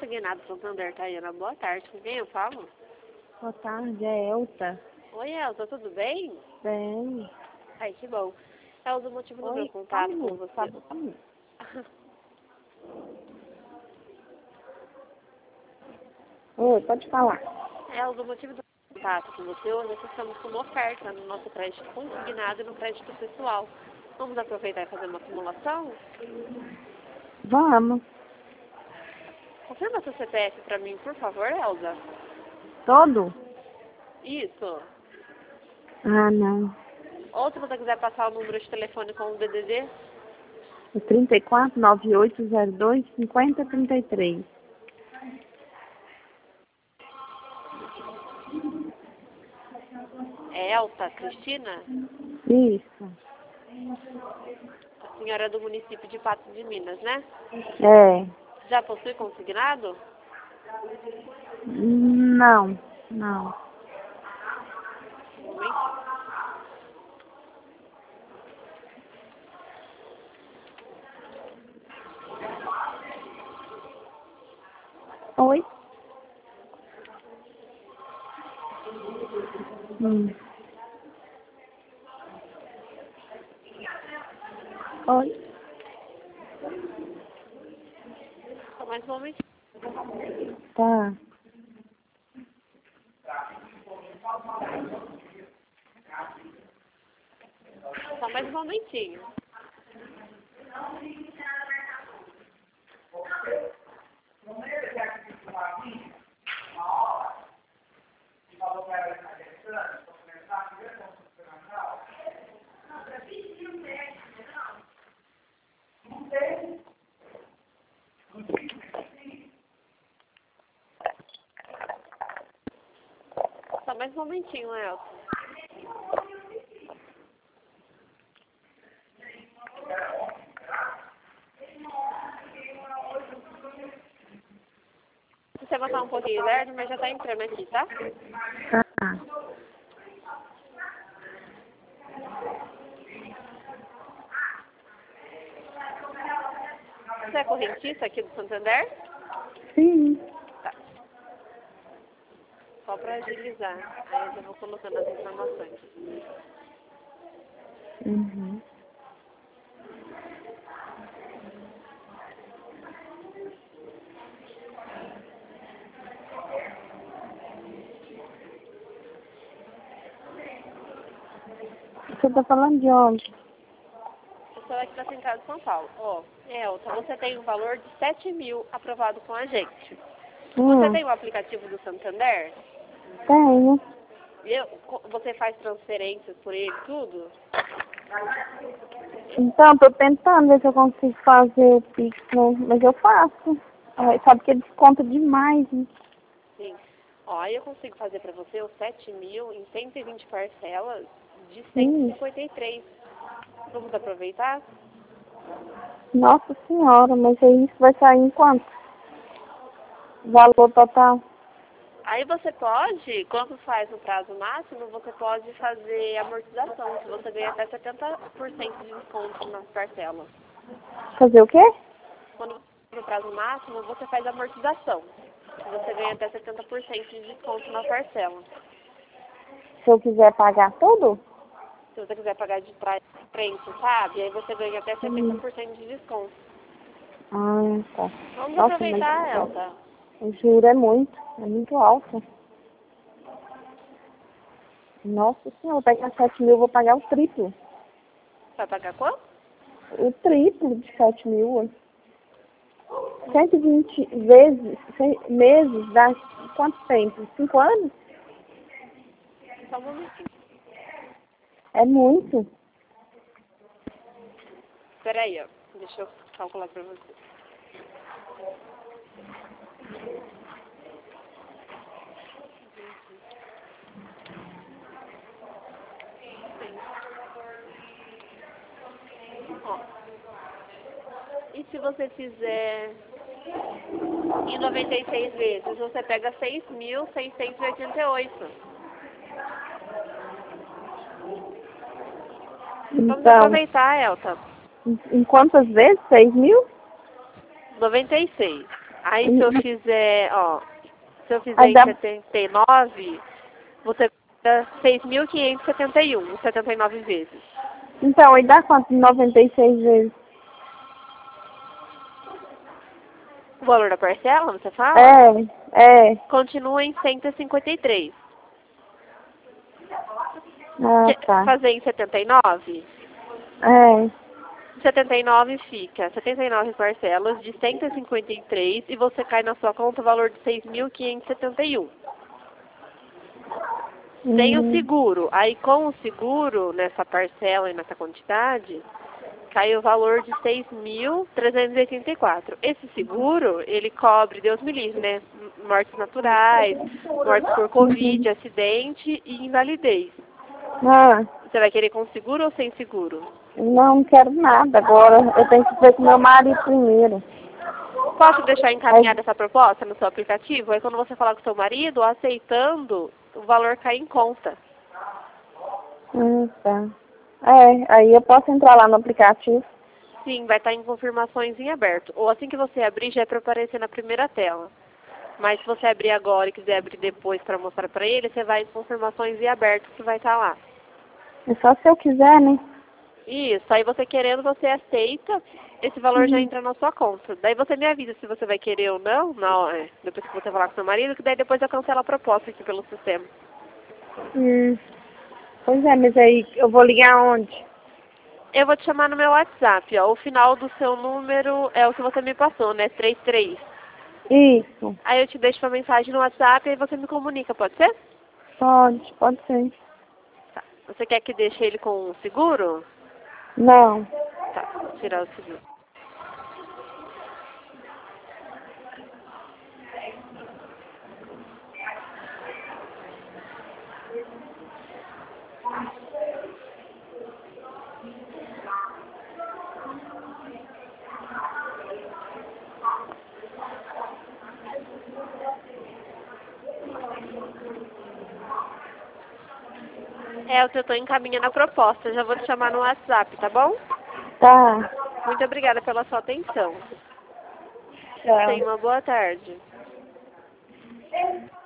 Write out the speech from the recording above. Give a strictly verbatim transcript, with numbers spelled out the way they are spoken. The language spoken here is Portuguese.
Consignado Santander, Tayana. Boa tarde. Com quem eu falo? Boa tarde, é Elta. Oi, Elza, tudo bem? Bem. Ai, que bom. Elza, o motivo do Oi, meu contato com você... Sabe, sabe. Oi, pode falar. Elza, o motivo do meu contato com você hoje é que estamos com uma oferta no nosso crédito consignado e no crédito pessoal. Vamos aproveitar e fazer uma simulação? Vamos. Confirma seu C P F para mim, por favor, Elza. Todo? Isso. Ah, não. Ou se você quiser passar o número de telefone com o D D D. É trinta e quatro, nove oito zero dois, cinquenta, trinta e três. É Elta Cristina? Isso. A senhora é do município de Patos de Minas, né? É. Já possui consignado? Não, não. Um momentinho. Oi? Hum. Oi? Só mais um momentinho. Tá. Só mais um momentinho. Só mais um momentinho, Elton. Se você botar um pouquinho lerdo, mas já tá entrando aqui, tá? Tá. Você é correntista aqui do Santander? Sim. Tá. Só pra agilizar. Aí eu já vou colocando as informações. Uhum. Você tá falando de onde? Eu sou aqui da Central de São Paulo. Ó, Elton, você tem um valor de sete mil aprovado com a gente. Você Hum, tem o aplicativo do Santander? tenho. Eu, co- você faz transferências por ele, tudo? Então, tô tentando ver se eu consigo fazer o Pix, né? Mas eu faço. Ai, sabe que desconta demais, né? Sim. Ó, aí eu consigo fazer pra você os sete mil em cento e vinte parcelas de cento e Sim. cinquenta e três. Vamos aproveitar? Nossa senhora, mas aí isso vai sair em quanto? Valor total? Aí você pode, quando faz no prazo máximo, você pode fazer amortização, que você ganha até setenta por cento de desconto nas parcelas. Fazer o quê? Quando no prazo máximo, você faz amortização, que você ganha até setenta por cento de desconto na parcela. Se eu quiser pagar tudo? Se você quiser pagar de trás pra frente, sabe? Aí você ganha até setenta por cento de desconto. Ah, tá. Vamos Nossa, aproveitar, mas Elta. o juro é muito, é muito alto. Nossa senhora, eu pegar sete mil, eu vou pagar o triplo. Vai pagar quanto? O triplo de sete mil. cento e vinte vezes, cem meses, dá quanto tempo? Cinco anos? Só um momentinho. É muito. Espera aí, ó. Deixa eu calcular pra você. Ó. E se você fizer em noventa e seis vezes, você pega seis mil seiscentos e oitenta e oito. Vamos Então, aproveitar, Elta. em, em quantas vezes? Seis mil? noventa e seis. Aí se eu fizer, ó, se eu fizer Aí em dá- setenta e nove, você paga seis mil quinhentos e setenta e um, setenta e nove vezes. Então, aí dá quanto? noventa e seis vezes. O valor da parcela, você fala? É, é. Continua em cento e cinquenta e três. Ah, Quer tá. fazer em setenta e nove? É. setenta e nove fica setenta e nove parcelas de cento e cinquenta e três e você cai na sua conta o valor de seis mil quinhentos e setenta e um. Tem o Uhum. seguro. Aí com o seguro, nessa parcela e nessa quantidade, cai o valor de seis mil trezentos e oitenta e quatro. Esse seguro, ele cobre, Deus me livre, né? Mortes naturais, mortes por Covid, Uhum. acidente e invalidez. Ah, Você vai querer com seguro ou sem seguro? não quero nada agora. Eu tenho que ver com meu marido primeiro. Posso deixar Aí, encaminhada essa proposta no seu aplicativo? Aí quando você falar com o seu marido, aceitando, o valor cai em conta. hum, tá. É, aí eu posso entrar lá no aplicativo. Sim, vai estar em confirmações em aberto. Ou assim que você abrir, já é para aparecer na primeira tela. Mas se você abrir agora e quiser abrir depois para mostrar para ele, você vai em confirmações em aberto que vai estar lá. É só se eu quiser, né? Isso, aí você querendo, você aceita, esse valor já Uhum. entra na sua conta. Daí você me avisa se você vai querer ou não, não é, depois que você falar com seu marido, que daí depois eu cancelo a proposta aqui pelo sistema. Hum. Pois é, mas aí eu vou ligar onde? Eu vou te chamar no meu WhatsApp, ó. O final do seu número é o que você me passou, né? trinta e três. Isso. Aí eu te deixo uma mensagem no WhatsApp e aí você me comunica, pode ser? Pode, pode ser. Tá. Você quer que deixe ele com seguro? Não. Tá, vou tirar o seguro. É, o que eu tô encaminhando a proposta. Já vou te chamar no WhatsApp, tá bom? Tá. Muito obrigada pela sua atenção. Tchau. Tenha uma boa tarde.